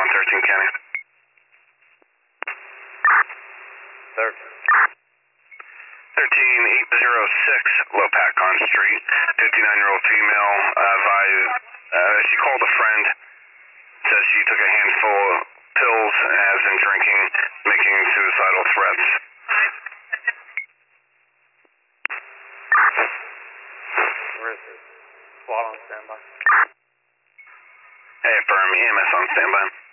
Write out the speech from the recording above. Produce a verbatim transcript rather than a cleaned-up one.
thirteen County. Third. thirteen eight oh six Lopakon Street. fifty-nine-year-old female. Uh, advised, uh, she called a friend. Says she took a handful of pills and has been drinking, making suicidal threats. Where is it? SWAT on standby. Hey, firm, E M S on standby.